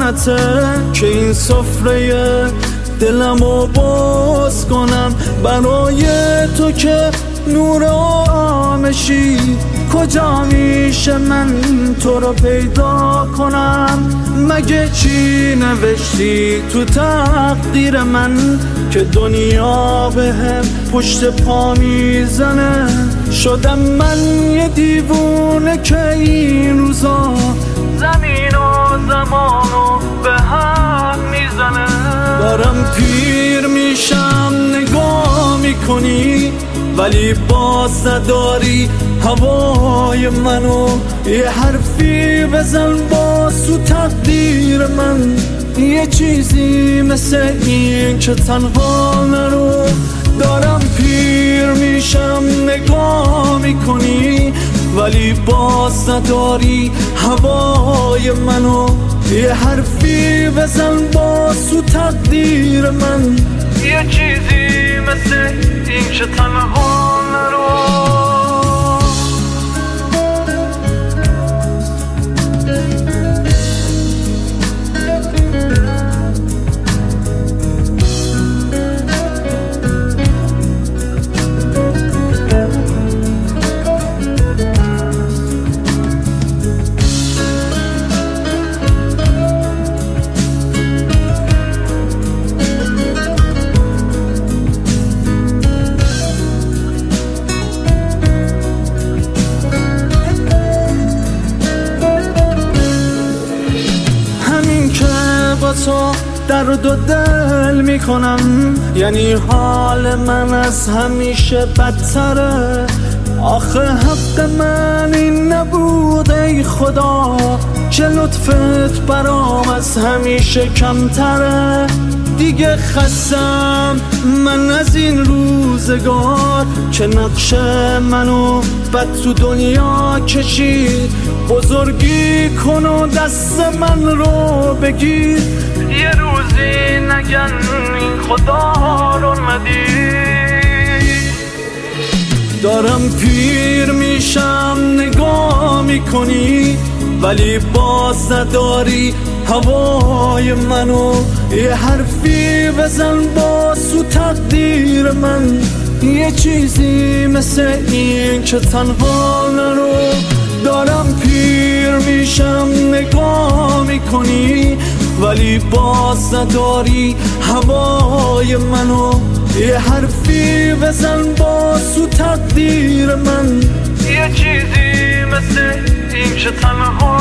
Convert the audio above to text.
امانته که این سفره دلمو باز کنم برای تو که نور آمشی. کجا میشه من تو رو پیدا کنم؟ مگه چی نوشتی تو تقدیر من که دنیا بهم پشت پا میزنه؟ شدم من یه دیوونه که این روزا زمین و زمانو به هم میزنه. دارم پیر میشم نگاه میکنی ولی باز نداری هوای منو. یه حرفی بزن باز تو تقدیر من، یه چیزی مثل این که تنها نرو. دارم پیر میشم نگاه میکنی ولی باز نداری هوای منو. یه حرفی بزن باز تو تقدیر من، یه چیزی مثل این که تنها نرو. با تو درد و دل میکنم، یعنی حال من از همیشه بدتره. آخه حق من این نبود ای خدا که لطفت برام از همیشه کمتره. دیگه خستم من از این روزگار که نقش منو بد تو دنیا کشید. بزرگی کن و دست من رو بگیر، یه روزی نگن این خدا رو ندید. دارم پیر میشم نگاه میکنی ولی باز نداری هوای منو. یه حرفی بزن باز تو تقدیر من، یه چیزی مثل این که تنها نرو. دارم پیر میشم نگاه میکنی ولی باز نداری هوای منو. یه حرفی بزن باز تو تقدیر من، یه چیزی مثل این که تنها